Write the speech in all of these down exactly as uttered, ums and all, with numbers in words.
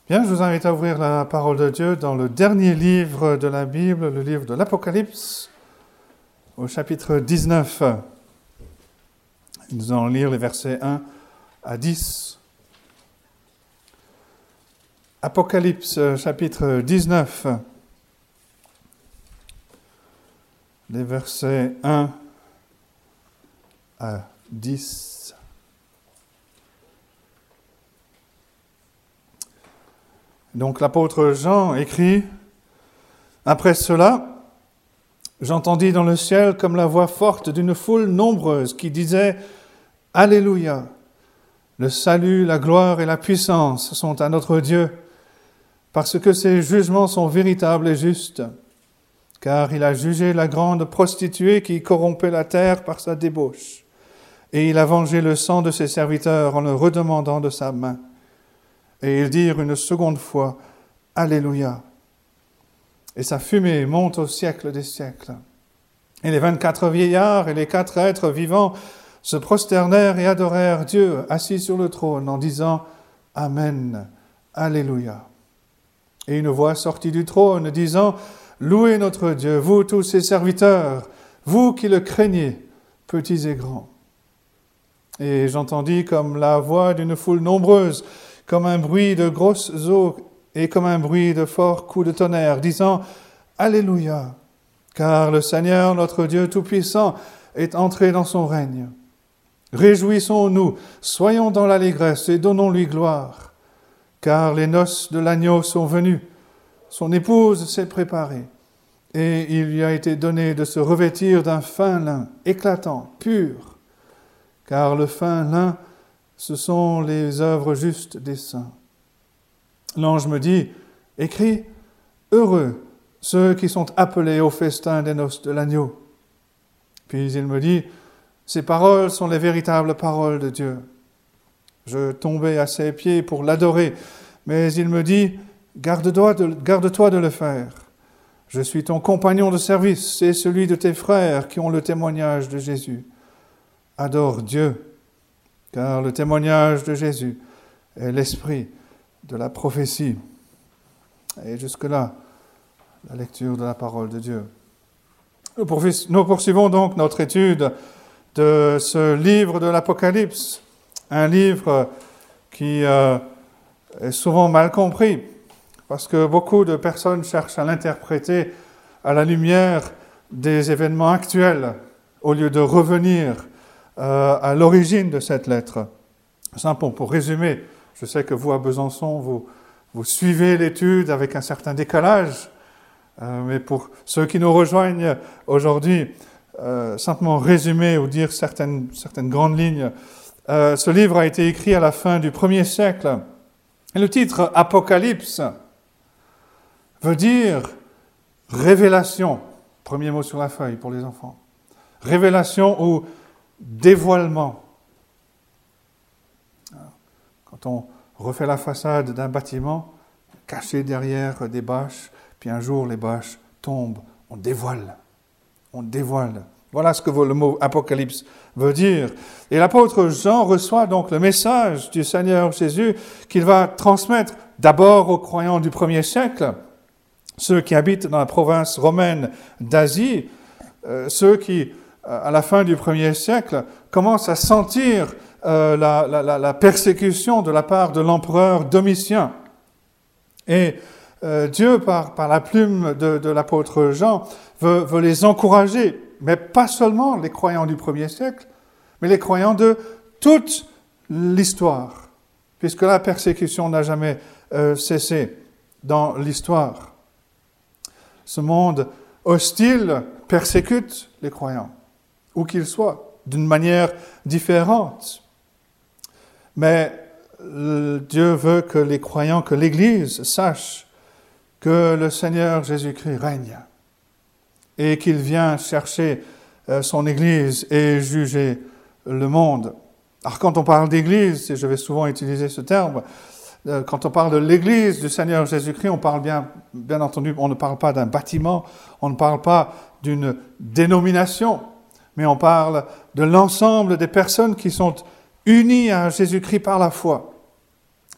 Bien, je vous invite à ouvrir la parole de Dieu dans le dernier livre de la Bible, le livre de l'Apocalypse, au chapitre dix-neuf. Nous allons lire les versets un à dix. Apocalypse, chapitre dix-neuf, les versets un à dix. Donc l'apôtre Jean écrit « Après cela, j'entendis dans le ciel comme la voix forte d'une foule nombreuse qui disait « Alléluia ! Le salut, la gloire et la puissance sont à notre Dieu, parce que ses jugements sont véritables et justes, car il a jugé la grande prostituée qui corrompait la terre par sa débauche, et il a vengé le sang de ses serviteurs en le redemandant de sa main. Et ils dirent une seconde fois, « Alléluia !» Et sa fumée monte au siècle des siècles. Et les vingt-quatre vieillards et les quatre êtres vivants se prosternèrent et adorèrent Dieu assis sur le trône en disant, « Amen, Alléluia !» Et une voix sortit du trône disant, « Louez notre Dieu, vous tous ses serviteurs, vous qui le craignez, petits et grands. » Et j'entendis comme la voix d'une foule nombreuse, comme un bruit de grosses eaux et comme un bruit de forts coups de tonnerre, disant « Alléluia ! Car le Seigneur, notre Dieu Tout-Puissant, est entré dans son règne. Réjouissons-nous, soyons dans l'allégresse et donnons-lui gloire. Car les noces de l'agneau sont venues, son épouse s'est préparée, et il lui a été donné de se revêtir d'un fin lin, éclatant, pur. Car le fin lin, ce sont les œuvres justes des saints. » L'ange me dit, « Écris, heureux ceux qui sont appelés au festin des noces de l'agneau. » Puis il me dit, « Ces paroles sont les véritables paroles de Dieu. » Je tombai à ses pieds pour l'adorer, mais il me dit, « Garde-toi de, garde-toi de le faire. Je suis ton compagnon de service et celui de tes frères qui ont le témoignage de Jésus. Adore Dieu. Car le témoignage de Jésus est l'esprit de la prophétie. » Et jusque-là, la lecture de la parole de Dieu. Nous poursuivons donc notre étude de ce livre de l'Apocalypse, un livre qui euh, est souvent mal compris, parce que beaucoup de personnes cherchent à l'interpréter à la lumière des événements actuels, au lieu de revenir Euh, à l'origine de cette lettre. Simplement pour résumer, je sais que vous à Besançon, vous, vous suivez l'étude avec un certain décalage, euh, mais pour ceux qui nous rejoignent aujourd'hui, euh, simplement résumer ou dire certaines, certaines grandes lignes. Euh, ce livre a été écrit à la fin du premier siècle. Et le titre « Apocalypse » veut dire « révélation ». Premier mot sur la feuille pour les enfants. Révélation ou dévoilement. Quand on refait la façade d'un bâtiment, caché derrière des bâches, puis un jour les bâches tombent, on dévoile. On dévoile. Voilà ce que le mot apocalypse veut dire. Et l'apôtre Jean reçoit donc le message du Seigneur Jésus qu'il va transmettre d'abord aux croyants du premier siècle, ceux qui habitent dans la province romaine d'Asie, euh, ceux qui à la fin du premier siècle, commence à sentir euh, la, la, la persécution de la part de l'empereur Domitien. Et euh, Dieu, par, par la plume de, de l'apôtre Jean, veut, veut les encourager, mais pas seulement les croyants du premier siècle, mais les croyants de toute l'histoire, puisque la persécution n'a jamais euh, cessé dans l'histoire. Ce monde hostile persécute les croyants, où qu'ils soient, d'une manière différente. Mais Dieu veut que les croyants, que l'Église sache que le Seigneur Jésus-Christ règne et qu'il vient chercher son Église et juger le monde. Alors quand on parle d'Église, et je vais souvent utiliser ce terme, quand on parle de l'Église du Seigneur Jésus-Christ, on parle bien, bien entendu, on ne parle pas d'un bâtiment, on ne parle pas d'une dénomination, mais on parle de l'ensemble des personnes qui sont unies à Jésus-Christ par la foi.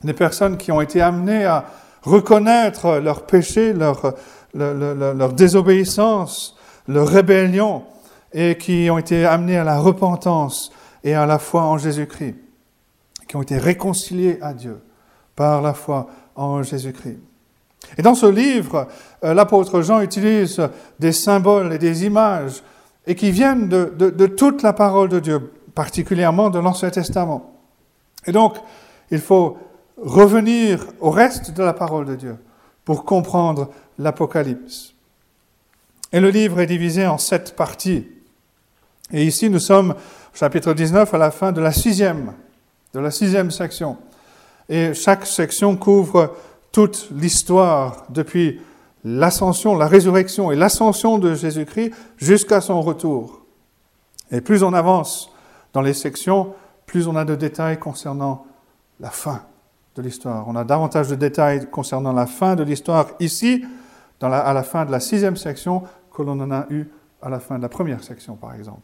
Des personnes qui ont été amenées à reconnaître leurs péchés, leur, leur, leur, leur désobéissance, leur rébellion, et qui ont été amenées à la repentance et à la foi en Jésus-Christ, qui ont été réconciliées à Dieu par la foi en Jésus-Christ. Et dans ce livre, l'apôtre Jean utilise des symboles et des images et qui viennent de, de, de toute la parole de Dieu, particulièrement de l'Ancien Testament. Et donc, il faut revenir au reste de la parole de Dieu pour comprendre l'Apocalypse. Et le livre est divisé en sept parties. Et ici, nous sommes au chapitre dix-neuf, à la fin de la sixième, de la sixième section. Et chaque section couvre toute l'histoire depuis l'ascension, la résurrection et l'ascension de Jésus-Christ jusqu'à son retour. Et plus on avance dans les sections, plus on a de détails concernant la fin de l'histoire. On a davantage de détails concernant la fin de l'histoire ici, dans la, à la fin de la sixième section, que l'on en a eu à la fin de la première section, par exemple.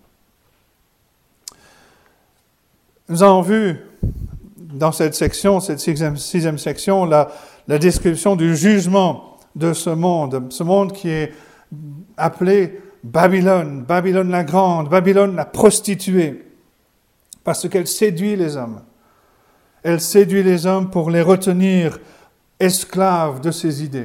Nous avons vu dans cette section, cette sixième, sixième section, la, la description du jugement de ce monde, ce monde qui est appelé Babylone, Babylone la grande, Babylone la prostituée, parce qu'elle séduit les hommes. Elle séduit les hommes pour les retenir esclaves de ses idées.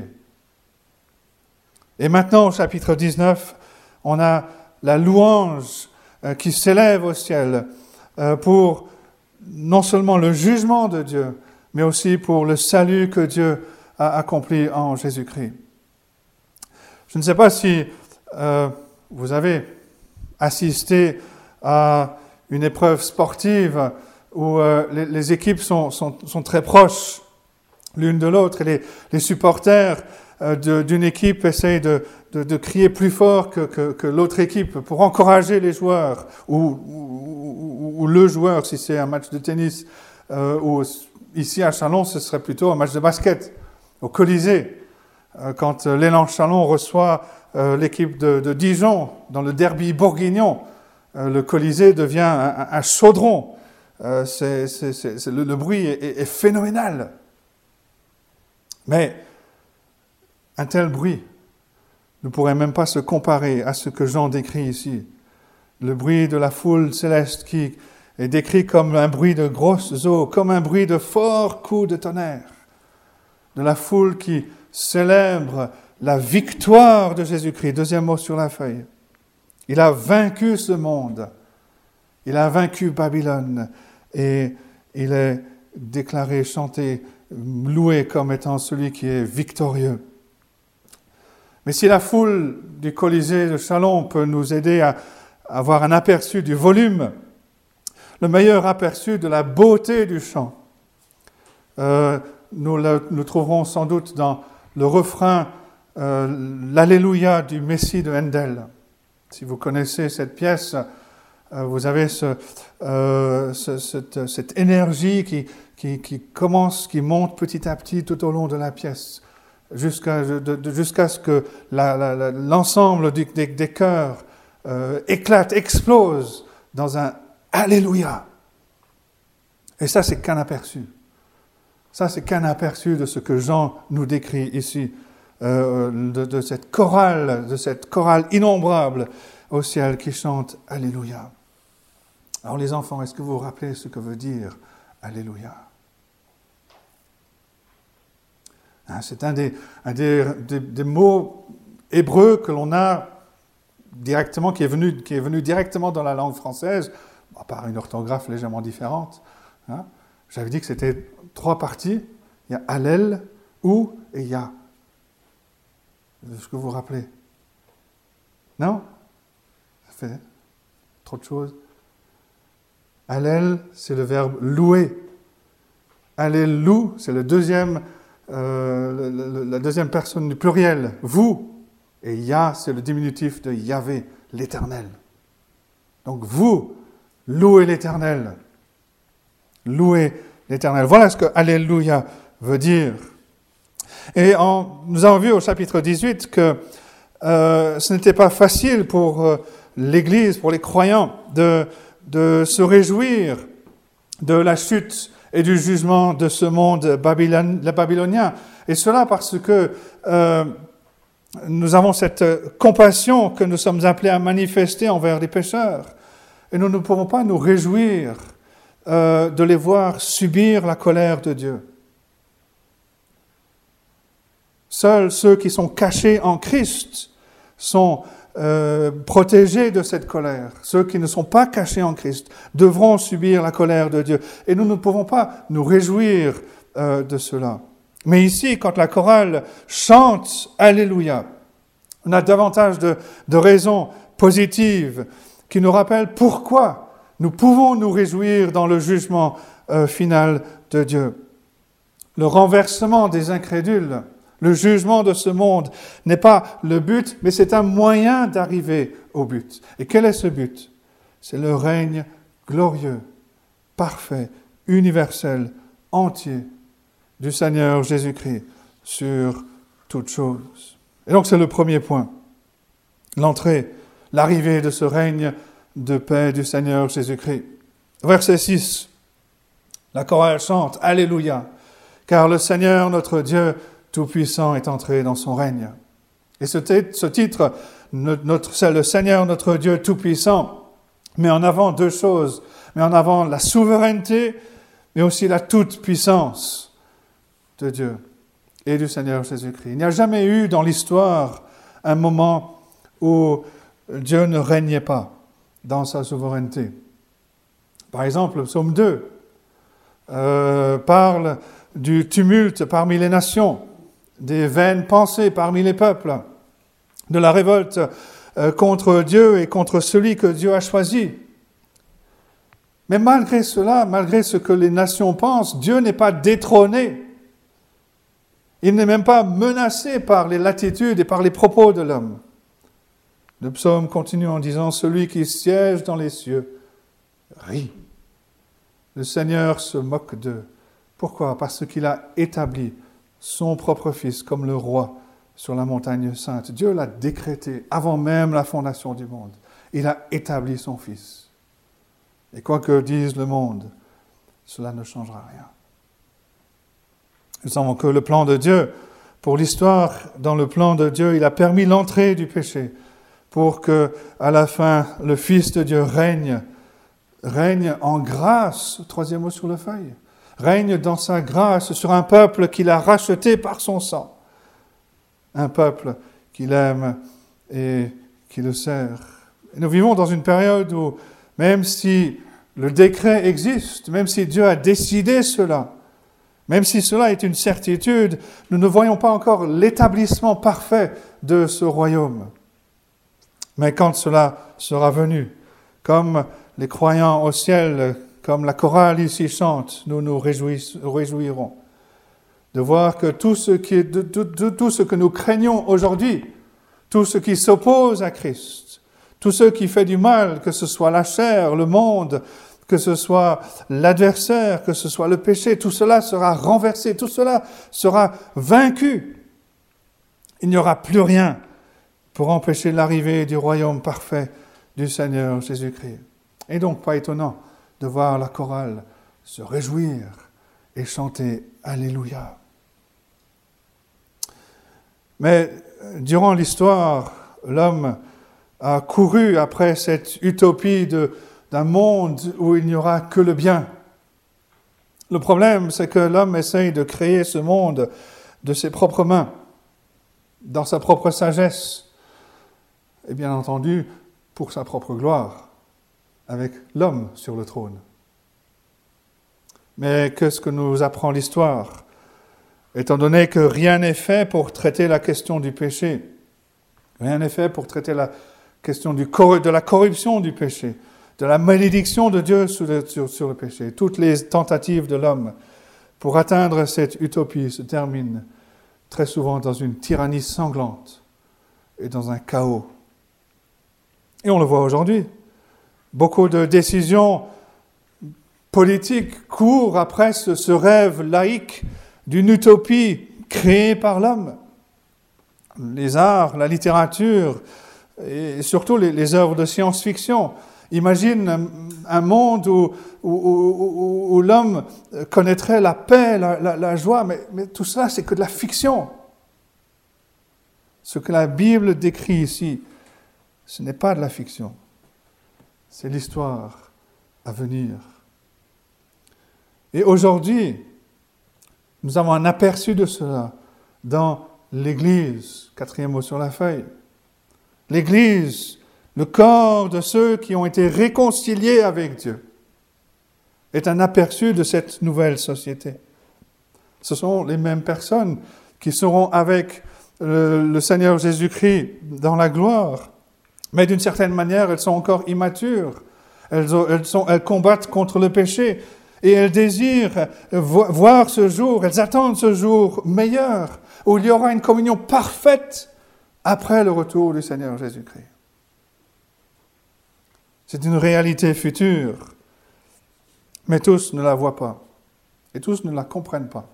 Et maintenant, au chapitre dix-neuf, on a la louange qui s'élève au ciel pour non seulement le jugement de Dieu, mais aussi pour le salut que Dieu a accompli en Jésus-Christ. Je ne sais pas si euh, vous avez assisté à une épreuve sportive où euh, les, les équipes sont, sont, sont très proches l'une de l'autre et les, les supporters euh, de, d'une équipe essayent de, de, de crier plus fort que, que, que l'autre équipe pour encourager les joueurs ou, ou, ou, ou le joueur si c'est un match de tennis euh, ou ici à Châlons ce serait plutôt un match de basket au Colisée euh, quand euh, l'Élan Châlons reçoit euh, l'équipe de, de Dijon dans le derby bourguignon, euh, le Colisée devient un, un chaudron. Euh, c'est, c'est, c'est, c'est, le, le bruit est, est, est phénoménal. Mais un tel bruit ne pourrait même pas se comparer à ce que Jean décrit ici. Le bruit de la foule céleste qui est décrit comme un bruit de grosses eaux, comme un bruit de forts coups de tonnerre. De la foule qui célèbre la victoire de Jésus-Christ. Deuxième mot sur la feuille. Il a vaincu ce monde. Il a vaincu Babylone. Et il est déclaré, chanté, loué comme étant celui qui est victorieux. Mais si la foule du Colisée de Châlons peut nous aider à avoir un aperçu du volume, le meilleur aperçu de la beauté du chant, euh, nous le nous trouverons sans doute dans le refrain euh, l'Alléluia du Messie de Handel. Si vous connaissez cette pièce, euh, vous avez ce, euh, ce, cette, cette énergie qui, qui, qui commence, qui monte petit à petit tout au long de la pièce, jusqu'à, de, de, jusqu'à ce que la, la, la, l'ensemble du, des, des chœurs euh, éclate, explose dans un Alléluia. Et ça, c'est qu'un aperçu. Ça, c'est qu'un aperçu de ce que Jean nous décrit ici, euh, de, de cette chorale, de cette chorale innombrable au ciel qui chante Alléluia. Alors les enfants, est-ce que vous vous rappelez ce que veut dire Alléluia? Hein, c'est un, des, un des, des, des mots hébreux que l'on a directement, qui est venu, qui est venu directement dans la langue française, par une orthographe légèrement différente. Hein. J'avais dit que c'était trois parties. Il y a Allel, Ou et Ya. Est-ce que vous vous rappelez? Non? Ça fait trop de choses. Allel, c'est le verbe louer. Allelou, c'est le deuxième, euh, le, le, la deuxième personne du pluriel. Vous. Et Ya, c'est le diminutif de Yahvé, l'Éternel. Donc vous, louez l'Éternel. Louez l'Éternel. Voilà ce que Alléluia veut dire. Et en, nous avons vu au chapitre dix-huit que euh, ce n'était pas facile pour euh, l'Église, pour les croyants, de, de se réjouir de la chute et du jugement de ce monde babylon, babylonien. Et cela parce que euh, nous avons cette compassion que nous sommes appelés à manifester envers les pécheurs. Et nous ne pouvons pas nous réjouir euh, de les voir subir la colère de Dieu. Seuls ceux qui sont cachés en Christ sont euh, protégés de cette colère. Ceux qui ne sont pas cachés en Christ devront subir la colère de Dieu. Et nous ne pouvons pas nous réjouir euh, de cela. Mais ici, quand la chorale chante « Alléluia », on a davantage de, de raisons positives qui nous rappellent pourquoi nous pouvons nous réjouir dans le jugement euh, final de Dieu. Le renversement des incrédules, le jugement de ce monde n'est pas le but, mais c'est un moyen d'arriver au but. Et quel est ce but? C'est le règne glorieux, parfait, universel, entier du Seigneur Jésus-Christ sur toutes choses. Et donc c'est le premier point, l'entrée, l'arrivée de ce règne de paix du Seigneur Jésus-Christ. Verset six, la chorale chante « Alléluia », car le Seigneur notre Dieu Tout-Puissant est entré dans son règne. Et ce, t- ce titre, notre, c'est le Seigneur notre Dieu Tout-Puissant, met en avant deux choses, met en avant la souveraineté, mais aussi la toute-puissance de Dieu et du Seigneur Jésus-Christ. Il n'y a jamais eu dans l'histoire un moment où Dieu ne régnait pas dans sa souveraineté. Par exemple, le psaume deux euh, parle du tumulte parmi les nations, des vaines pensées parmi les peuples, de la révolte euh, contre Dieu et contre celui que Dieu a choisi. Mais malgré cela, malgré ce que les nations pensent, Dieu n'est pas détrôné. Il n'est même pas menacé par les latitudes et par les propos de l'homme. Le psaume continue en disant « Celui qui siège dans les cieux rit. Le Seigneur se moque d'eux. » Pourquoi? Parce qu'il a établi son propre Fils comme le roi sur la montagne sainte. Dieu l'a décrété avant même la fondation du monde. Il a établi son Fils. Et quoi que dise le monde, cela ne changera rien. Nous savons que le plan de Dieu, pour l'histoire, dans le plan de Dieu, il a permis l'entrée du péché pour que, à la fin, le Fils de Dieu règne, règne en grâce, troisième mot sur la feuille, règne dans sa grâce sur un peuple qu'il a racheté par son sang, un peuple qu'il aime et qui le sert. Et nous vivons dans une période où, même si le décret existe, même si Dieu a décidé cela, même si cela est une certitude, nous ne voyons pas encore l'établissement parfait de ce royaume. Mais quand cela sera venu, comme les croyants au ciel, comme la chorale ici chante, nous nous réjouirons de voir que tout ce, qui est, de, de, de, tout ce que nous craignons aujourd'hui, tout ce qui s'oppose à Christ, tout ce qui fait du mal, que ce soit la chair, le monde, que ce soit l'adversaire, que ce soit le péché, tout cela sera renversé, tout cela sera vaincu. Il n'y aura plus rien pour empêcher l'arrivée du royaume parfait du Seigneur Jésus-Christ. Et donc, pas étonnant de voir la chorale se réjouir et chanter « Alléluia ». Mais durant l'histoire, l'homme a couru après cette utopie de d'un monde où il n'y aura que le bien. Le problème, c'est que l'homme essaye de créer ce monde de ses propres mains, dans sa propre sagesse, et bien entendu, pour sa propre gloire, avec l'homme sur le trône. Mais qu'est-ce que nous apprend l'histoire? Étant donné que rien n'est fait pour traiter la question du péché, rien n'est fait pour traiter la question du cor- de la corruption du péché, de la malédiction de Dieu sur le, sur, sur le péché. Toutes les tentatives de l'homme pour atteindre cette utopie se terminent très souvent dans une tyrannie sanglante et dans un chaos. Et on le voit aujourd'hui. Beaucoup de décisions politiques courent après ce, ce rêve laïque d'une utopie créée par l'homme. Les arts, la littérature et surtout les, les œuvres de science-fiction Imagine un, un monde où, où, où, où l'homme connaîtrait la paix, la, la, la joie, mais, mais tout cela, c'est que de la fiction. Ce que la Bible décrit ici, ce n'est pas de la fiction. C'est l'histoire à venir. Et aujourd'hui, nous avons un aperçu de cela dans l'Église, quatrième mot sur la feuille. L'Église, le corps de ceux qui ont été réconciliés avec Dieu, est un aperçu de cette nouvelle société. Ce sont les mêmes personnes qui seront avec le, le Seigneur Jésus-Christ dans la gloire, mais d'une certaine manière, elles sont encore immatures. Elles, elles, sont, elles combattent contre le péché et elles désirent voir ce jour, elles attendent ce jour meilleur, où il y aura une communion parfaite après le retour du Seigneur Jésus-Christ. C'est une réalité future, mais tous ne la voient pas, et tous ne la comprennent pas.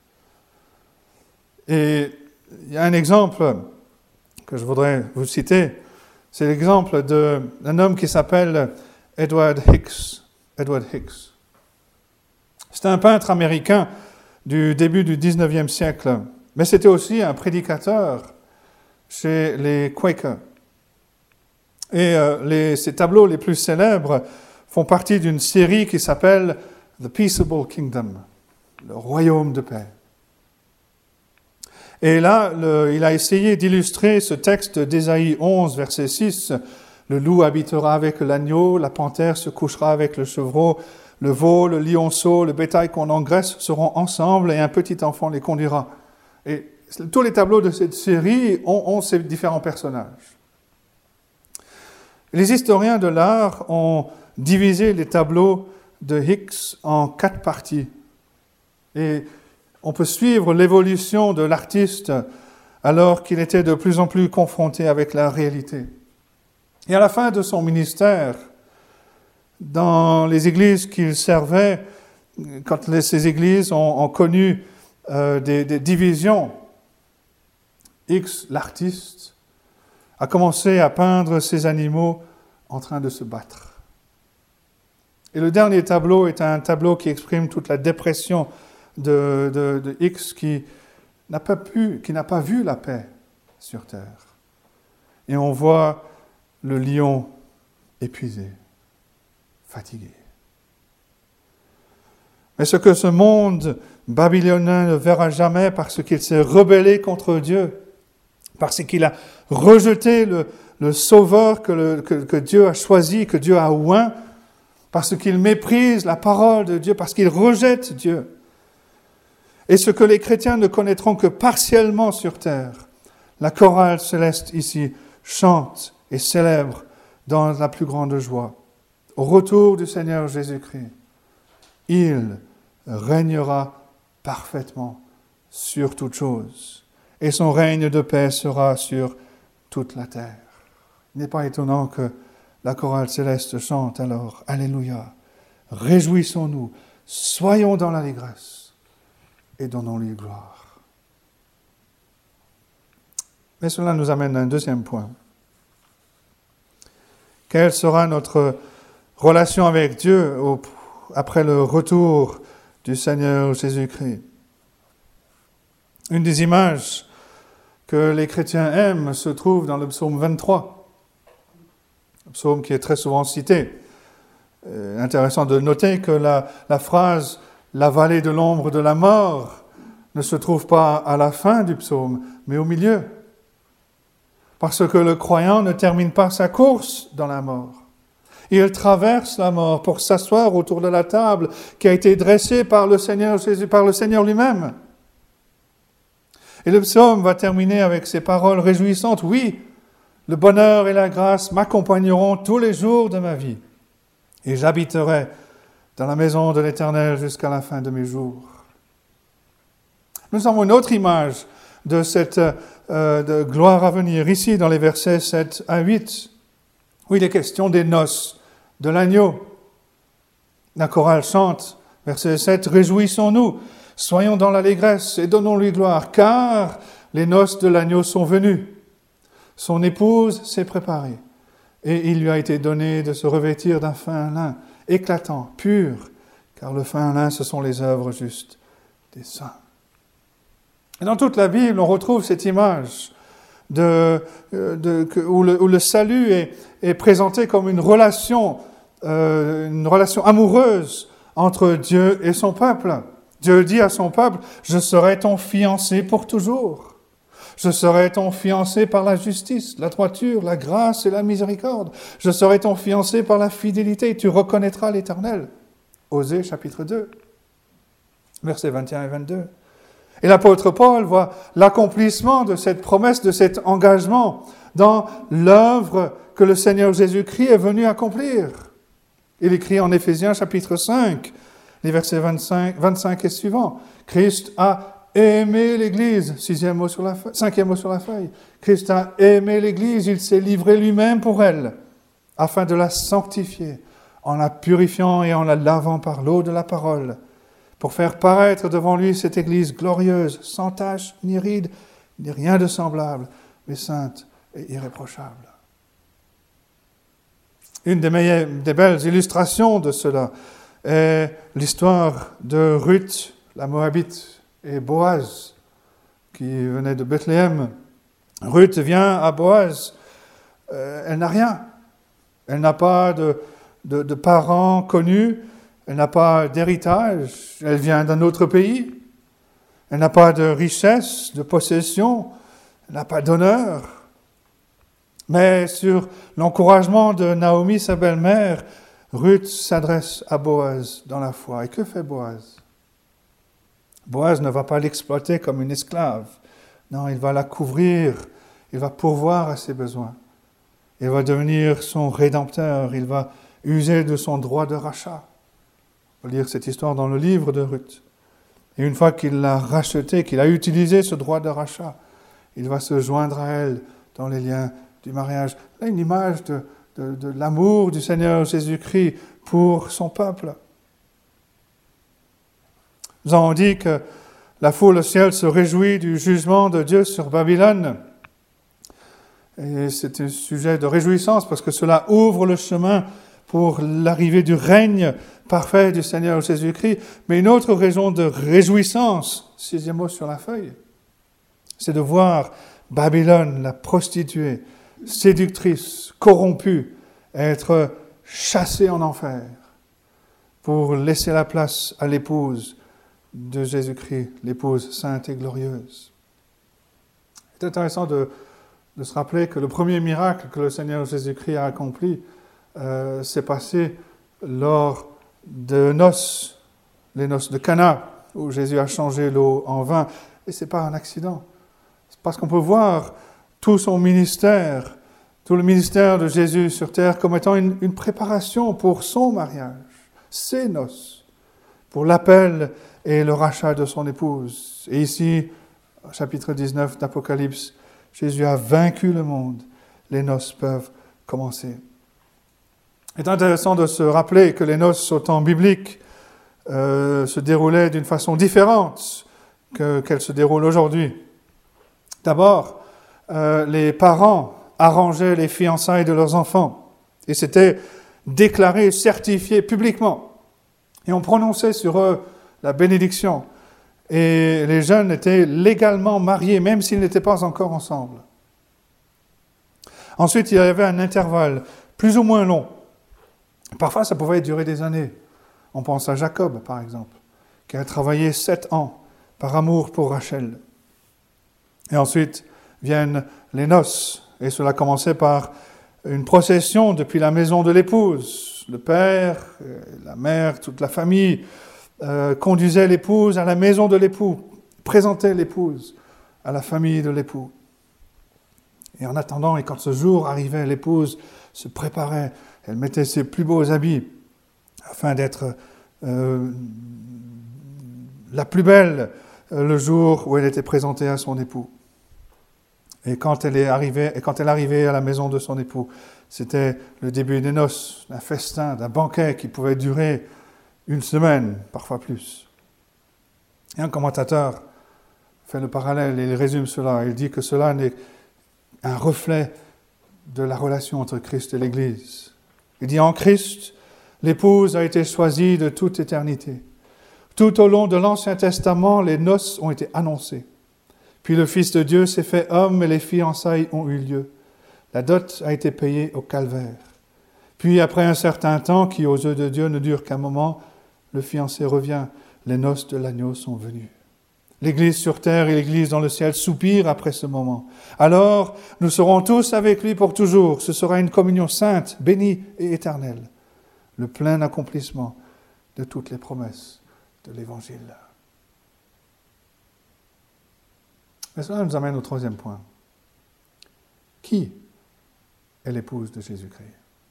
Et il y a un exemple que je voudrais vous citer, c'est l'exemple de, d'un homme qui s'appelle Edward Hicks. Edward Hicks. C'était un peintre américain du début du dix-neuvième siècle, mais c'était aussi un prédicateur chez les Quakers. Et euh, les, ces tableaux les plus célèbres font partie d'une série qui s'appelle The Peaceable Kingdom, le royaume de paix. Et là, le, il a essayé d'illustrer ce texte d'Ésaïe onze, verset six. Le loup habitera avec l'agneau, la panthère se couchera avec le chevreau, le veau, le lionceau, le bétail qu'on engraisse seront ensemble et un petit enfant les conduira. Et tous les tableaux de cette série ont, ont ces différents personnages. Les historiens de l'art ont divisé les tableaux de Hicks en quatre parties. Et on peut suivre l'évolution de l'artiste alors qu'il était de plus en plus confronté avec la réalité. Et à la fin de son ministère, dans les églises qu'il servait, quand les, ces églises ont, ont connu euh, des, des divisions, Hicks, l'artiste, a commencé à peindre ces animaux en train de se battre. Et le dernier tableau est un tableau qui exprime toute la dépression de, de, de Hicks qui n'a pas pu, qui n'a pas vu la paix sur terre. Et on voit le lion épuisé, fatigué. Mais ce que ce monde babylonien ne verra jamais parce qu'il s'est rebellé contre Dieu, parce qu'il a rejeté le, le sauveur que, le, que, que Dieu a choisi, que Dieu a oint, parce qu'il méprise la parole de Dieu, parce qu'il rejette Dieu. Et ce que les chrétiens ne connaîtront que partiellement sur terre, la chorale céleste ici chante et célèbre dans la plus grande joie. Au retour du Seigneur Jésus-Christ, il régnera parfaitement sur toutes choses, et son règne de paix sera sur toute la terre. Il n'est pas étonnant que la chorale céleste chante alors, Alléluia, réjouissons-nous, soyons dans l'allégresse et donnons-lui gloire. Mais cela nous amène à un deuxième point. Quelle sera notre relation avec Dieu au, après le retour du Seigneur Jésus-Christ? Une des images que les chrétiens aiment se trouve dans le psaume vingt-trois, un psaume qui est très souvent cité. Euh, intéressant de noter que la, la phrase « la vallée de l'ombre de la mort » ne se trouve pas à la fin du psaume, mais au milieu. Parce que le croyant ne termine pas sa course dans la mort. Il traverse la mort pour s'asseoir autour de la table qui a été dressée par le Seigneur Jésus, par le Seigneur lui-même. Et le psaume va terminer avec ces paroles réjouissantes. Oui, le bonheur et la grâce m'accompagneront tous les jours de ma vie, et j'habiterai dans la maison de l'Éternel jusqu'à la fin de mes jours. Nous avons une autre image de cette euh, de gloire à venir, ici dans les versets sept à huit, où il est question des noces de l'agneau. La chorale chante, verset sept, « Réjouissons-nous, soyons dans l'allégresse et donnons-lui gloire, car les noces de l'agneau sont venues. Son épouse s'est préparée, et il lui a été donné de se revêtir d'un fin lin, éclatant, pur, car le fin lin, ce sont les œuvres justes des saints. Et dans toute la Bible, on retrouve cette image de, de, où, le, où le salut est, est présenté comme une relation, euh, une relation amoureuse entre Dieu et son peuple. Dieu dit à son peuple, « Je serai ton fiancé pour toujours. Je serai ton fiancé par la justice, la droiture, la grâce et la miséricorde. Je serai ton fiancé par la fidélité. Tu reconnaîtras l'Éternel. » Osée, chapitre deux, versets vingt et un et vingt-deux. Et l'apôtre Paul voit l'accomplissement de cette promesse, de cet engagement dans l'œuvre que le Seigneur Jésus-Christ est venu accomplir. Il écrit en Éphésiens chapitre cinq, les versets vingt-cinq, vingt-cinq et suivants. Christ a aimé l'Église, sixième mot sur la feuille, cinquième mot sur la feuille. Christ a aimé l'Église, il s'est livré lui-même pour elle, afin de la sanctifier, en la purifiant et en la lavant par l'eau de la parole, pour faire paraître devant lui cette Église glorieuse, sans tache, ni ride, ni rien de semblable, mais sainte et irréprochable. Une des, meilleures, des belles illustrations de cela est l'histoire de Ruth, la Moabite, et Boaz, qui venait de Bethléem. Ruth vient à Boaz, euh, elle n'a rien. Elle n'a pas de, de, de parents connus, elle n'a pas d'héritage, elle vient d'un autre pays, elle n'a pas de richesse, de possession, elle n'a pas d'honneur. Mais sur l'encouragement de Naomi, sa belle-mère, Ruth s'adresse à Boaz dans la foi. Et que fait Boaz? Boaz ne va pas l'exploiter comme une esclave. Non, il va la couvrir, il va pourvoir à ses besoins. Il va devenir son rédempteur, il va user de son droit de rachat. On va lire cette histoire dans le livre de Ruth. Et une fois qu'il l'a racheté, qu'il a utilisé ce droit de rachat, il va se joindre à elle dans les liens du mariage. Là, une image de, de, de l'amour du Seigneur Jésus-Christ pour son peuple. Nous avons dit que la foule au ciel se réjouit du jugement de Dieu sur Babylone. Et c'est un sujet de réjouissance parce que cela ouvre le chemin pour l'arrivée du règne parfait du Seigneur Jésus-Christ. Mais une autre raison de réjouissance, sixième mot sur la feuille, c'est de voir Babylone, la prostituée, séductrice, corrompue, être chassée en enfer pour laisser la place à l'épouse de Jésus-Christ, l'épouse sainte et glorieuse. C'est intéressant de, de se rappeler que le premier miracle que le Seigneur Jésus-Christ a accompli euh, s'est passé lors de noces, les noces de Cana, où Jésus a changé l'eau en vin. Et ce n'est pas un accident. C'est parce qu'on peut voir tout son ministère, tout le ministère de Jésus sur terre comme étant une, une préparation pour son mariage, ses noces, pour l'appel et le rachat de son épouse. Et ici, au chapitre dix-neuf d'Apocalypse, Jésus a vaincu le monde. Les noces peuvent commencer. Il est intéressant de se rappeler que les noces au temps biblique euh, se déroulaient d'une façon différente que, qu'elles se déroulent aujourd'hui. D'abord, euh, les parents arrangeaient les fiançailles de leurs enfants. Et c'était déclaré, certifié publiquement. Et on prononçait sur eux la bénédiction. Et les jeunes étaient légalement mariés, même s'ils n'étaient pas encore ensemble. Ensuite, il y avait un intervalle plus ou moins long. Parfois, ça pouvait durer des années. On pense à Jacob, par exemple, qui a travaillé sept ans par amour pour Rachel. Et ensuite viennent les noces. Et cela commençait par une procession depuis la maison de l'épouse. Le père, la mère, toute la famille euh, conduisaient l'épouse à la maison de l'époux, présentaient l'épouse à la famille de l'époux. Et en attendant, et quand ce jour arrivait, l'épouse se préparait, elle mettait ses plus beaux habits afin d'être euh, la plus belle euh, le jour où elle était présentée à son époux. Et quand elle est arrivée, et quand elle arrivait à la maison de son époux, c'était le début des noces, d'un festin, d'un banquet qui pouvait durer une semaine, parfois plus. Et un commentateur fait le parallèle et il résume cela. Il dit que cela n'est un reflet de la relation entre Christ et l'Église. Il dit, en Christ, l'épouse a été choisie de toute éternité. Tout au long de l'Ancien Testament, les noces ont été annoncées. Puis le Fils de Dieu s'est fait homme et les fiançailles ont eu lieu. La dot a été payée au calvaire. Puis après un certain temps, qui aux yeux de Dieu ne dure qu'un moment, le fiancé revient. Les noces de l'agneau sont venues. L'Église sur terre et l'Église dans le ciel soupirent après ce moment. Alors, nous serons tous avec lui pour toujours. Ce sera une communion sainte, bénie et éternelle. Le plein accomplissement de toutes les promesses de l'Évangile. Et cela nous amène au troisième point. Qui est l'épouse de Jésus-Christ?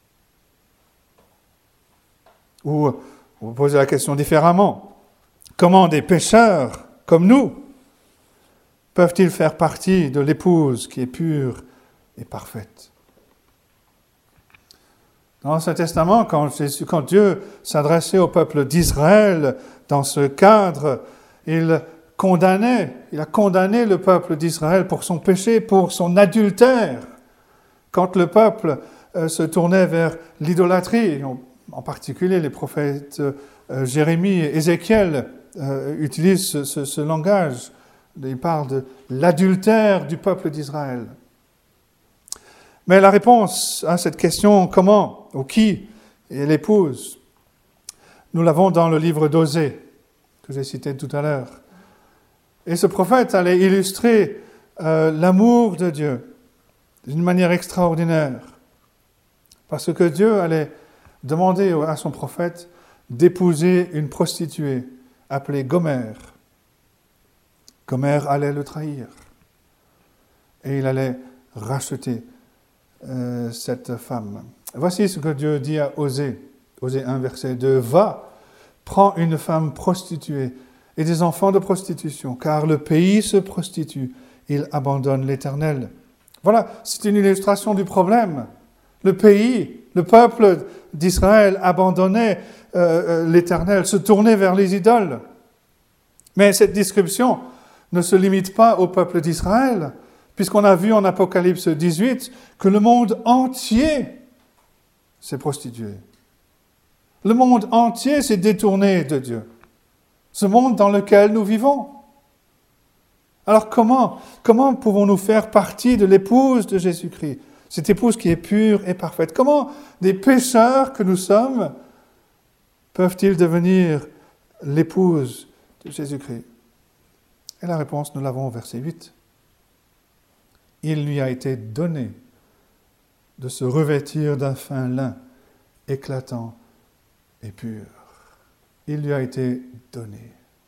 Ou, on va poser la question différemment. Comment des pécheurs comme nous peuvent-ils faire partie de l'épouse qui est pure et parfaite? Dans l'Ancien Testament, quand, Jésus, quand Dieu s'adressait au peuple d'Israël dans ce cadre, il condamnait, il a condamné le peuple d'Israël pour son péché, pour son adultère. Quand le peuple euh, se tournait vers l'idolâtrie, en particulier les prophètes euh, Jérémie et Ézéchiel euh, utilisent ce, ce, ce langage. Ils parlent de l'adultère du peuple d'Israël. Mais la réponse à cette question, comment ou qui est l'épouse, nous l'avons dans le livre d'Osée, que j'ai cité tout à l'heure. Et ce prophète allait illustrer euh, l'amour de Dieu d'une manière extraordinaire. Parce que Dieu allait demander à son prophète d'épouser une prostituée appelée Gomère. Gomère allait le trahir. Et il allait racheter euh, cette femme. Voici ce que Dieu dit à Osée, Osée un, verset deux. « Va, prends une femme prostituée et des enfants de prostitution, car le pays se prostitue, il abandonne l'Éternel. » Voilà, c'est une illustration du problème. Le pays, le peuple d'Israël abandonnait euh, l'Éternel, se tournait vers les idoles. Mais cette description ne se limite pas au peuple d'Israël, puisqu'on a vu en Apocalypse dix-huit que le monde entier s'est prostitué. Le monde entier s'est détourné de Dieu. Ce monde dans lequel nous vivons. Alors comment, comment pouvons-nous faire partie de l'épouse de Jésus-Christ? Cette épouse qui est pure et parfaite. Comment des pécheurs que nous sommes peuvent-ils devenir l'épouse de Jésus-Christ? Et la réponse, nous l'avons au verset huit. Il lui a été donné de se revêtir d'un fin lin éclatant et pur. Il lui a été donné.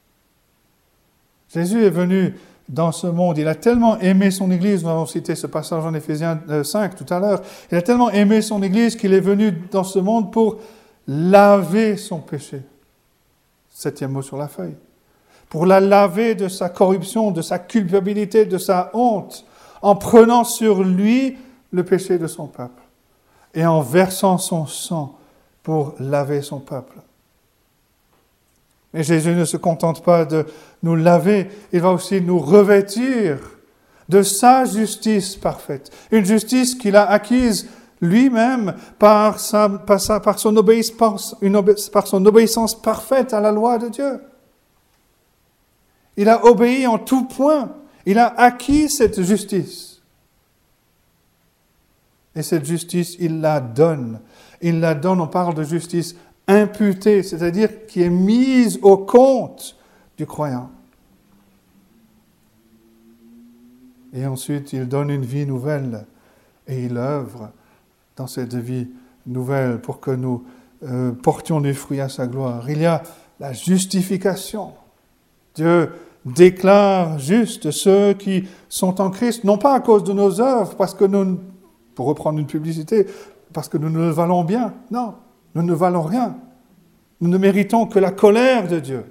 Jésus est venu dans ce monde. Il a tellement aimé son Église, nous avons cité ce passage en Éphésiens cinq tout à l'heure, il a tellement aimé son Église qu'il est venu dans ce monde pour laver son péché. Septième mot sur la feuille. Pour la laver de sa corruption, de sa culpabilité, de sa honte, en prenant sur lui le péché de son peuple et en versant son sang pour laver son peuple. Mais Jésus ne se contente pas de nous laver, il va aussi nous revêtir de sa justice parfaite. Une justice qu'il a acquise lui-même par, sa, par, sa, par, son obéissance, une obé, par son obéissance parfaite à la loi de Dieu. Il a obéi en tout point. Il a acquis cette justice. Et cette justice, il la donne. Il la donne, on parle de justice imputée, c'est-à-dire qui est mise au compte du croyant. Et ensuite, il donne une vie nouvelle et il œuvre dans cette vie nouvelle pour que nous euh, portions du fruit à sa gloire. Il y a la justification. Dieu déclare juste ceux qui sont en Christ, non pas à cause de nos œuvres, parce que nous, pour reprendre une publicité, parce que nous ne le valons bien. Non, nous ne valons rien. Nous ne méritons que la colère de Dieu.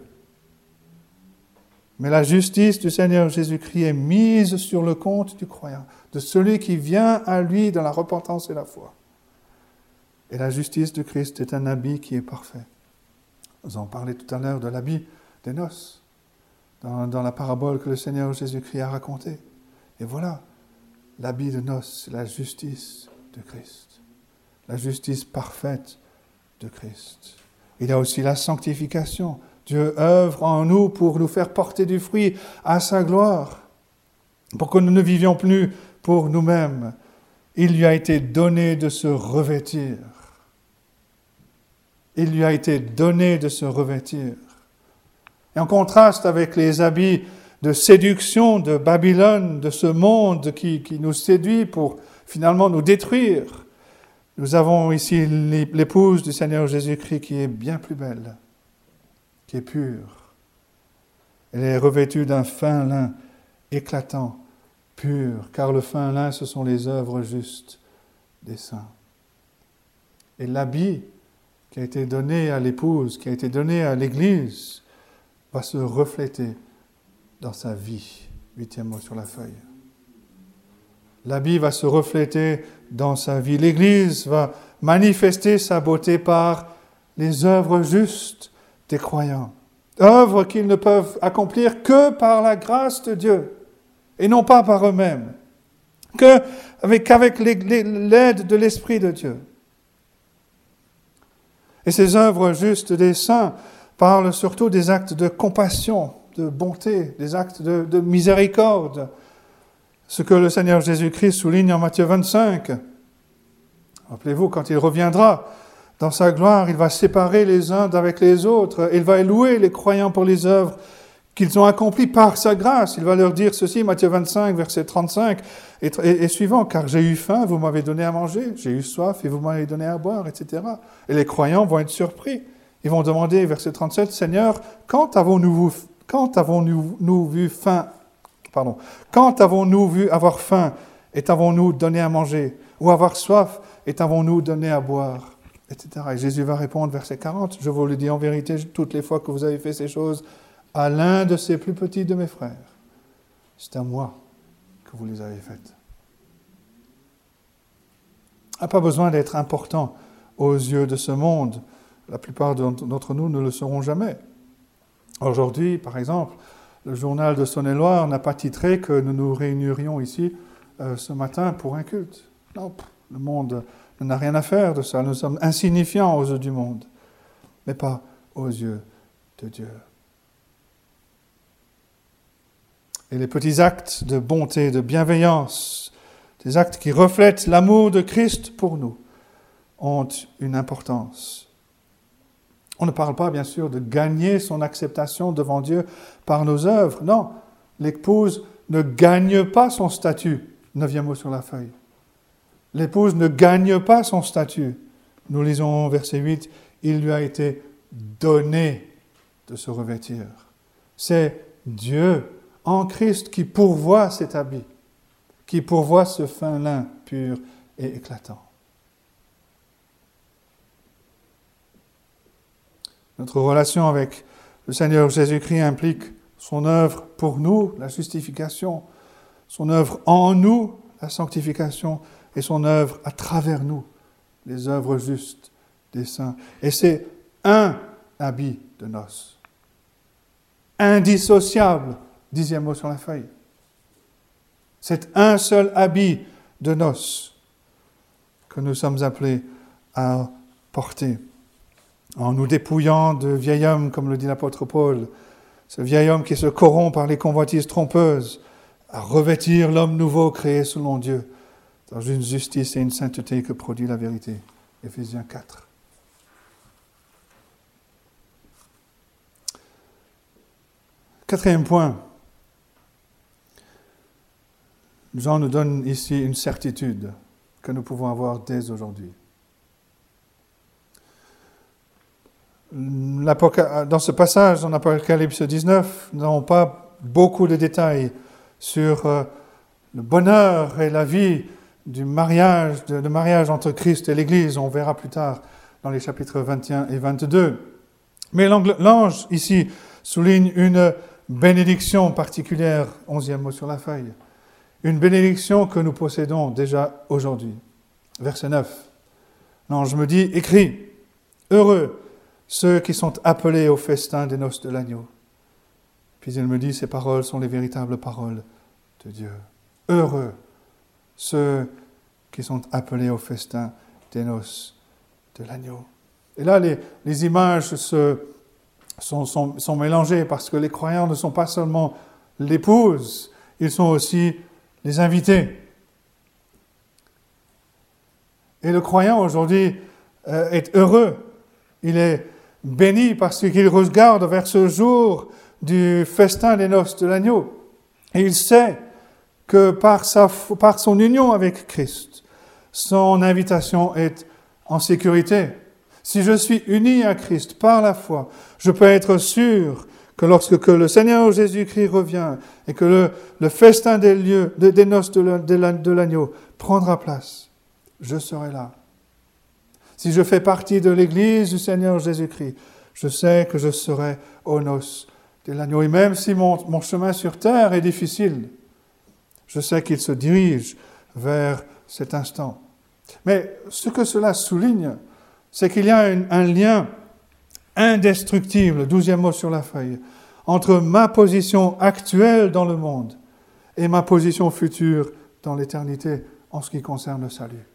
Mais la justice du Seigneur Jésus-Christ est mise sur le compte du croyant, de celui qui vient à lui dans la repentance et la foi. Et la justice de Christ est un habit qui est parfait. Nous en parlé tout à l'heure de l'habit des noces, dans, dans la parabole que le Seigneur Jésus-Christ a racontée. Et voilà, l'habit de noces, la justice de Christ. La justice parfaite de Christ. Il y a aussi la sanctification. Dieu œuvre en nous pour nous faire porter du fruit à sa gloire, pour que nous ne vivions plus pour nous-mêmes. Il lui a été donné de se revêtir. Il lui a été donné de se revêtir. Et en contraste avec les habits de séduction de Babylone, de ce monde qui, qui nous séduit pour finalement nous détruire, nous avons ici l'épouse du Seigneur Jésus-Christ qui est bien plus belle, qui est pure. Elle est revêtue d'un fin lin éclatant, pur, car le fin lin, ce sont les œuvres justes des saints. Et l'habit qui a été donné à l'épouse, qui a été donné à l'Église, va se refléter dans sa vie. Huitième mot sur la feuille. L'habit va se refléter dans sa vie. L'Église va manifester sa beauté par les œuvres justes des croyants. Œuvres qu'ils ne peuvent accomplir que par la grâce de Dieu et non pas par eux-mêmes. Que avec, avec l'aide de l'Esprit de Dieu. Et ces œuvres justes des saints parlent surtout des actes de compassion, de bonté, des actes de, de miséricorde. Ce que le Seigneur Jésus-Christ souligne en Matthieu vingt-cinq. Rappelez-vous, quand il reviendra dans sa gloire, il va séparer les uns d'avec les autres. Il va louer les croyants pour les œuvres qu'ils ont accomplies par sa grâce. Il va leur dire ceci, Matthieu vingt-cinq, verset trente-cinq et, et, et suivant. « Car j'ai eu faim, vous m'avez donné à manger. J'ai eu soif et vous m'avez donné à boire, et cetera » Et les croyants vont être surpris. Ils vont demander, verset trente-sept, « Seigneur, quand avons-nous, quand avons-nous nous vu faim Pardon. Quand avons-nous vu avoir faim et t'avons-nous donné à manger? Ou avoir soif et t'avons-nous donné à boire? Etc. Et Jésus va répondre, verset quarante, « Je vous le dis en vérité, toutes les fois que vous avez fait ces choses à l'un de ces plus petits de mes frères, c'est à moi que vous les avez faites. » Il n'y a pas besoin d'être important aux yeux de ce monde. La plupart d'entre nous ne le seront jamais. Aujourd'hui, par exemple, le journal de Saône-et-Loire n'a pas titré que nous nous réunirions ici euh, ce matin pour un culte. Non, le monde n'a rien à faire de ça. Nous sommes insignifiants aux yeux du monde, mais pas aux yeux de Dieu. Et les petits actes de bonté, de bienveillance, des actes qui reflètent l'amour de Christ pour nous, ont une importance. On ne parle pas, bien sûr, de gagner son acceptation devant Dieu par nos œuvres. Non, l'épouse ne gagne pas son statut. Neuvième mot sur la feuille. L'épouse ne gagne pas son statut. Nous lisons verset huit, « Il lui a été donné de se revêtir. » C'est Dieu, en Christ, qui pourvoit cet habit, qui pourvoit ce fin lin pur et éclatant. Notre relation avec le Seigneur Jésus-Christ implique son œuvre pour nous, la justification, son œuvre en nous, la sanctification, et son œuvre à travers nous, les œuvres justes des saints. Et c'est un habit de noces, indissociable, dixième mot sur la feuille. C'est un seul habit de noces que nous sommes appelés à porter. En nous dépouillant de vieil homme, comme le dit l'apôtre Paul, ce vieil homme qui se corrompt par les convoitises trompeuses, à revêtir l'homme nouveau créé selon Dieu, dans une justice et une sainteté que produit la vérité. Éphésiens quatre. Quatrième point. Jean nous donne ici une certitude que nous pouvons avoir dès aujourd'hui. Dans ce passage, dans l'Apocalypse dix-neuf, nous n'avons pas beaucoup de détails sur le bonheur et la vie du mariage, de, de mariage entre Christ et l'Église. On verra plus tard dans les chapitres vingt et un et vingt-deux. Mais l'ange, ici, souligne une bénédiction particulière, onzième mot sur la feuille. Une bénédiction que nous possédons déjà aujourd'hui. Verset neuf. L'ange me dit, écris, heureux ceux qui sont appelés au festin des noces de l'agneau. Puis il me dit, ces paroles sont les véritables paroles de Dieu. Heureux ceux qui sont appelés au festin des noces de l'agneau. Et là, les, les images se, sont, sont, sont mélangées parce que les croyants ne sont pas seulement l'épouse, ils sont aussi les invités. Et le croyant aujourd'hui euh, est heureux, il est béni parce qu'il regarde vers ce jour du festin des noces de l'agneau. Et il sait que par, sa, par son union avec Christ, son invitation est en sécurité. Si je suis uni à Christ par la foi, je peux être sûr que lorsque que le Seigneur Jésus-Christ revient et que le, le festin des, lieux, de, des noces de, de, de l'agneau prendra place, je serai là. Si je fais partie de l'Église du Seigneur Jésus-Christ, je sais que je serai aux noces de l'agneau. Et même si mon, mon chemin sur terre est difficile, je sais qu'il se dirige vers cet instant. Mais ce que cela souligne, c'est qu'il y a un, un lien indestructible, douzième mot sur la feuille, entre ma position actuelle dans le monde et ma position future dans l'éternité en ce qui concerne le salut.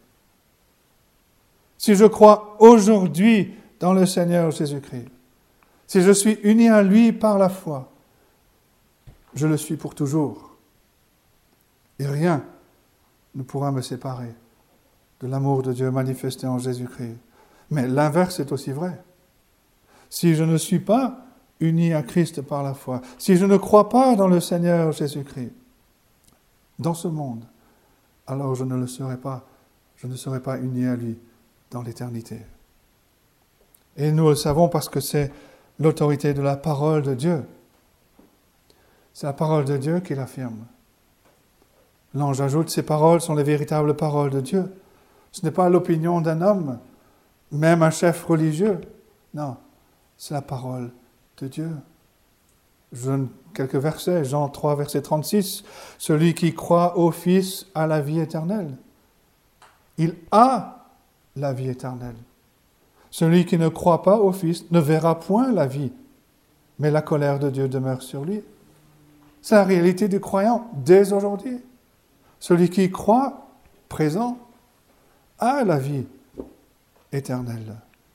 Si je crois aujourd'hui dans le Seigneur Jésus-Christ, si je suis uni à lui par la foi, je le suis pour toujours. Et rien ne pourra me séparer de l'amour de Dieu manifesté en Jésus-Christ. Mais l'inverse est aussi vrai. Si je ne suis pas uni à Christ par la foi, si je ne crois pas dans le Seigneur Jésus-Christ, dans ce monde, alors je ne le serai pas, je ne serai pas uni à lui dans l'éternité. Et nous le savons parce que c'est l'autorité de la parole de Dieu. C'est la parole de Dieu qui l'affirme. L'ange ajoute, ces paroles sont les véritables paroles de Dieu. Ce n'est pas l'opinion d'un homme, même un chef religieux. Non, c'est la parole de Dieu. Je donne quelques versets. Jean trois, verset trente-six. Celui qui croit au Fils a la vie éternelle. Il a la vie éternelle. Celui qui ne croit pas au Fils ne verra point la vie, mais la colère de Dieu demeure sur lui. C'est la réalité du croyant dès aujourd'hui. Celui qui croit, présent, a la vie éternelle.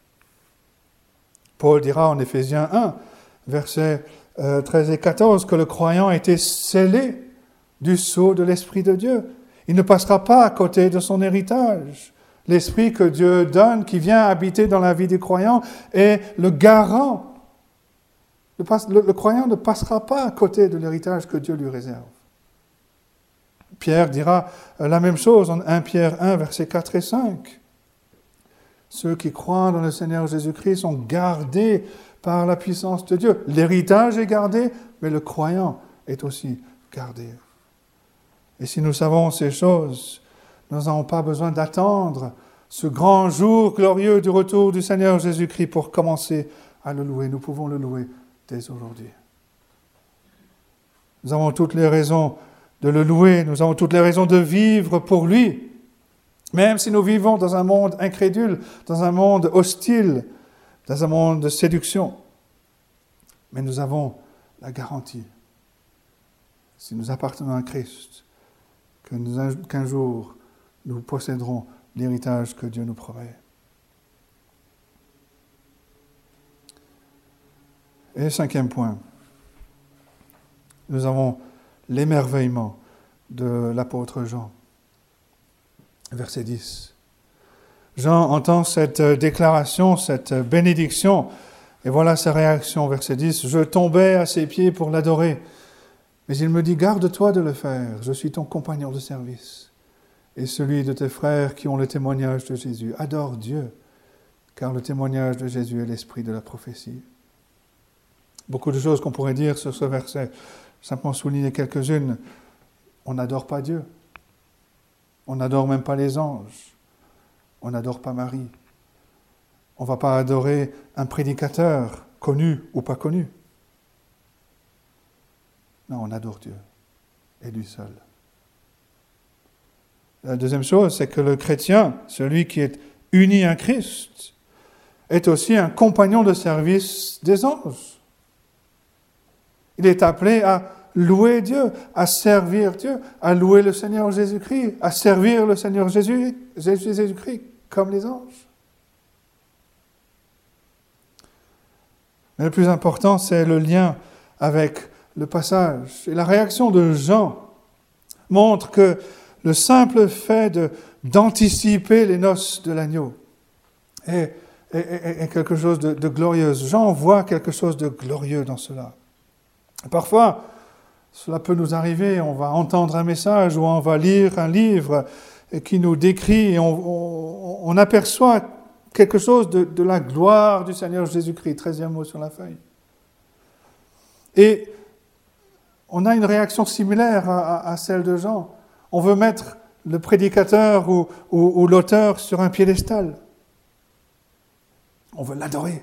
Paul dira en Éphésiens un, versets euh, treize et quatorze, que le croyant a été scellé du sceau de l'Esprit de Dieu. Il ne passera pas à côté de son héritage. L'Esprit que Dieu donne, qui vient habiter dans la vie du croyant, est le garant. Le, le, le croyant ne passera pas à côté de l'héritage que Dieu lui réserve. Pierre dira la même chose en un Pierre un, versets quatre et cinq. Ceux qui croient dans le Seigneur Jésus-Christ sont gardés par la puissance de Dieu. L'héritage est gardé, mais le croyant est aussi gardé. Et si nous savons ces choses, nous n'avons pas besoin d'attendre ce grand jour glorieux du retour du Seigneur Jésus-Christ pour commencer à le louer. Nous pouvons le louer dès aujourd'hui. Nous avons toutes les raisons de le louer, nous avons toutes les raisons de vivre pour lui. Même si nous vivons dans un monde incrédule, dans un monde hostile, dans un monde de séduction. Mais nous avons la garantie, si nous appartenons à Christ, que nous, qu'un jour nous posséderons l'héritage que Dieu nous promet. Et cinquième point, nous avons l'émerveillement de l'apôtre Jean. Verset dix. Jean entend cette déclaration, cette bénédiction, et voilà sa réaction, verset dix. « Je tombais à ses pieds pour l'adorer, mais il me dit, garde-toi de le faire, je suis ton compagnon de service, et celui de tes frères qui ont le témoignage de Jésus. Adore Dieu, car le témoignage de Jésus est l'esprit de la prophétie. » Beaucoup de choses qu'on pourrait dire sur ce verset, simplement souligner quelques-unes. On n'adore pas Dieu. On n'adore même pas les anges. On n'adore pas Marie. On ne va pas adorer un prédicateur, connu ou pas connu. Non, on adore Dieu, et lui seul. La deuxième chose, c'est que le chrétien, celui qui est uni à Christ, est aussi un compagnon de service des anges. Il est appelé à louer Dieu, à servir Dieu, à louer le Seigneur Jésus-Christ, à servir le Seigneur Jésus, Jésus-Christ comme les anges. Mais le plus important, c'est le lien avec le passage. Et la réaction de Jean montre que le simple fait de, d'anticiper les noces de l'agneau est, est, est, est quelque chose de, de glorieux. Jean voit quelque chose de glorieux dans cela. Et parfois, cela peut nous arriver, on va entendre un message ou on va lire un livre qui nous décrit et on, on, on aperçoit quelque chose de, de la gloire du Seigneur Jésus-Christ, treizième mot sur la feuille. Et on a une réaction similaire à, à, à celle de Jean. On veut mettre le prédicateur ou, ou, ou l'auteur sur un piédestal. On veut l'adorer.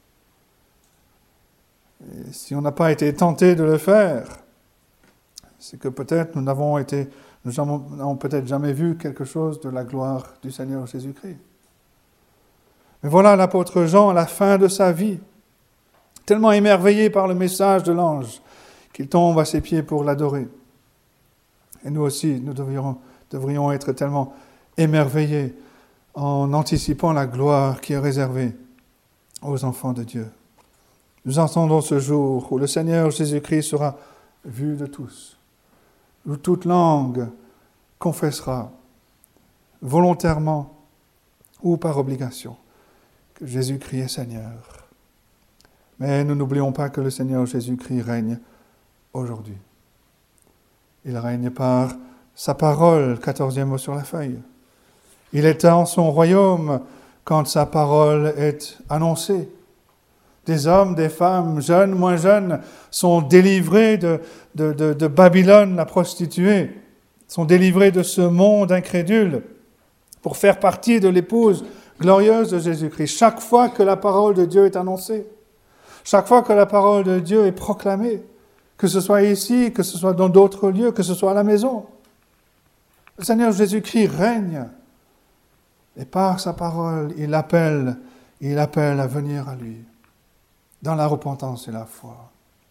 Et si on n'a pas été tenté de le faire, c'est que peut-être nous n'avons été, nous n'avons peut-être jamais vu quelque chose de la gloire du Seigneur Jésus-Christ. Mais voilà l'apôtre Jean à la fin de sa vie, tellement émerveillé par le message de l'ange, qu'il tombe à ses pieds pour l'adorer. Et nous aussi, nous devrions, devrions être tellement émerveillés en anticipant la gloire qui est réservée aux enfants de Dieu. Nous entendons ce jour où le Seigneur Jésus-Christ sera vu de tous, où toute langue confessera, volontairement ou par obligation, que Jésus-Christ est Seigneur. Mais nous n'oublions pas que le Seigneur Jésus-Christ règne aujourd'hui. Il règne par sa parole, quatorzième mot sur la feuille. Il est dans son royaume quand sa parole est annoncée. Des hommes, des femmes, jeunes, moins jeunes, sont délivrés de, de, de, de Babylone, la prostituée, sont délivrés de ce monde incrédule pour faire partie de l'épouse glorieuse de Jésus-Christ. Chaque fois que la parole de Dieu est annoncée, chaque fois que la parole de Dieu est proclamée, que ce soit ici, que ce soit dans d'autres lieux, que ce soit à la maison, le Seigneur Jésus-Christ règne. Et par sa parole, il appelle, il appelle à venir à lui, dans la repentance et la foi.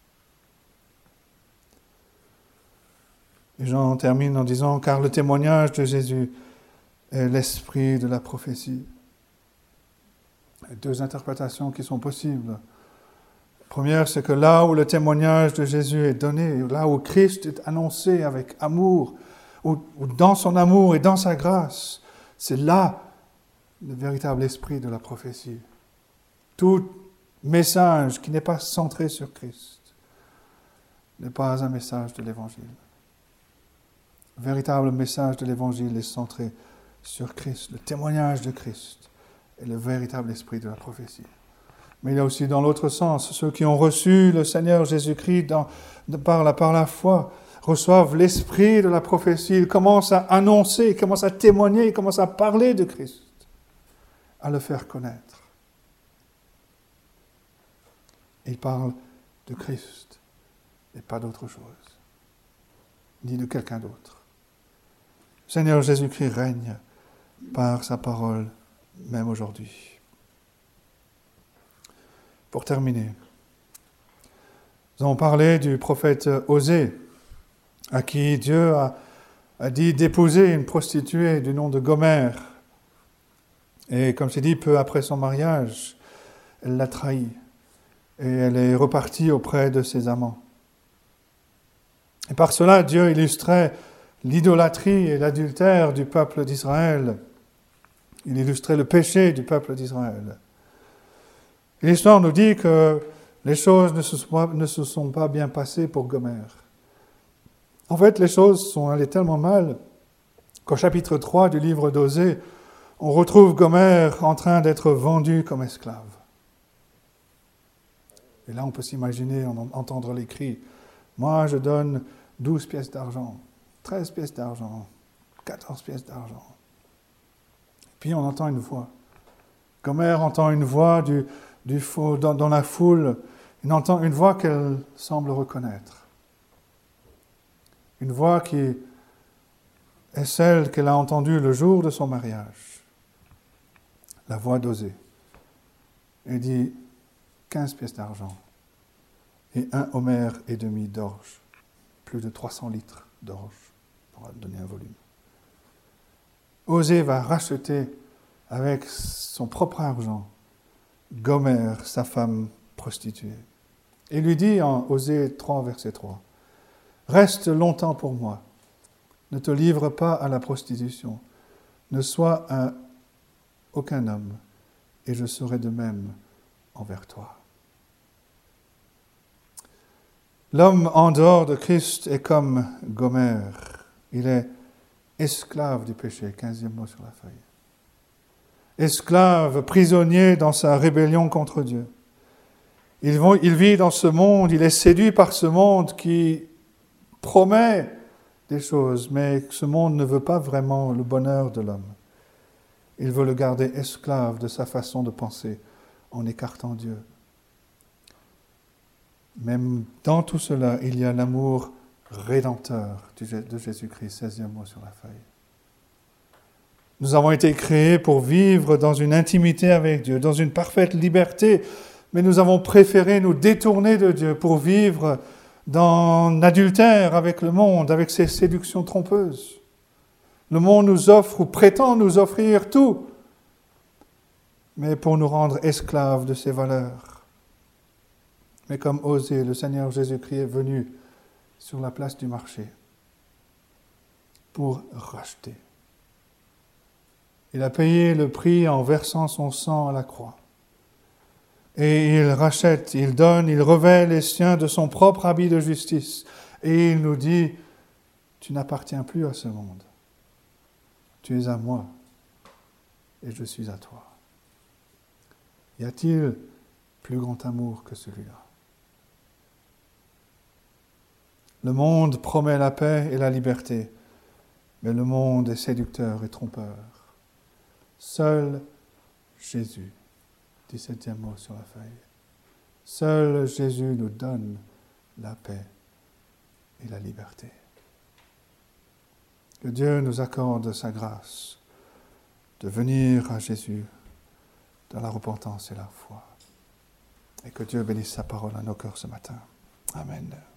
Et Jean termine en disant, car le témoignage de Jésus est l'esprit de la prophétie. Il y a deux interprétations qui sont possibles. La première, c'est que là où le témoignage de Jésus est donné, là où Christ est annoncé avec amour, ou, ou dans son amour et dans sa grâce, c'est là le véritable esprit de la prophétie. Tout message qui n'est pas centré sur Christ n'est pas un message de l'Évangile. Le véritable message de l'Évangile est centré sur Christ, le témoignage de Christ est le véritable esprit de la prophétie. Mais il y a aussi dans l'autre sens, ceux qui ont reçu le Seigneur Jésus-Christ dans, de, par, la, par la foi reçoivent l'esprit de la prophétie. Ils commencent à annoncer, ils commencent à témoigner, ils commencent à parler de Christ, à le faire connaître. Il parle de Christ et pas d'autre chose, ni de quelqu'un d'autre. Le Seigneur Jésus-Christ règne par sa parole, même aujourd'hui. Pour terminer, nous avons parlé du prophète Osée, à qui Dieu a, a dit d'épouser une prostituée du nom de Gomère. Et comme c'est dit, peu après son mariage, elle l'a trahi. Et elle est repartie auprès de ses amants. Et par cela, Dieu illustrait l'idolâtrie et l'adultère du peuple d'Israël. Il illustrait le péché du peuple d'Israël. Et l'histoire nous dit que les choses ne se sont pas, ne se sont pas bien passées pour Gomère. En fait, les choses sont allées tellement mal qu'au chapitre trois du livre d'Osée, on retrouve Gomère en train d'être vendue comme esclave. Et là, on peut s'imaginer, entendre les cris. Moi, je donne douze pièces d'argent, treize pièces d'argent, quatorze pièces d'argent. Puis on entend une voix. Gomère entend une voix du, du faux, dans, dans la foule. Il entend une voix qu'elle semble reconnaître. Une voix qui est celle qu'elle a entendue le jour de son mariage. La voix d'Osée. Elle dit quinze pièces d'argent et un homère et demi d'orge. plus de trois cents litres d'orge, pour donner un volume. Osée va racheter avec son propre argent Gomer, sa femme prostituée. Il lui dit en Osée trois, verset trois, « Reste longtemps pour moi, ne te livre pas à la prostitution, ne sois un, aucun homme, et je serai de même envers toi. » L'homme en dehors de Christ est comme Gomer, il est esclave du péché, quinzième mot sur la feuille. Esclave, prisonnier dans sa rébellion contre Dieu. Il, il vit dans ce monde, il est séduit par ce monde qui promet des choses, mais ce monde ne veut pas vraiment le bonheur de l'homme. Il veut le garder esclave de sa façon de penser, en écartant Dieu. Même dans tout cela, il y a l'amour rédempteur de Jésus-Christ, seizième mot sur la feuille. Nous avons été créés pour vivre dans une intimité avec Dieu, dans une parfaite liberté, mais nous avons préféré nous détourner de Dieu pour vivre dans l'adultère avec le monde, avec ses séductions trompeuses. Le monde nous offre ou prétend nous offrir tout, mais pour nous rendre esclaves de ses valeurs. Mais comme Osée, le Seigneur Jésus-Christ est venu sur la place du marché pour racheter. Il a payé le prix en versant son sang à la croix. Et il rachète, il donne, il revêt les siens de son propre habit de justice. Et il nous dit, tu n'appartiens plus à ce monde. Tu es à moi et je suis à toi. Y a-t-il plus grand amour que celui-là? Le monde promet la paix et la liberté, mais le monde est séducteur et trompeur. Seul Jésus, dix-septième mot sur la feuille, seul Jésus nous donne la paix et la liberté. Que Dieu nous accorde sa grâce de venir à Jésus dans la repentance et la foi. Et que Dieu bénisse sa parole à nos cœurs ce matin. Amen.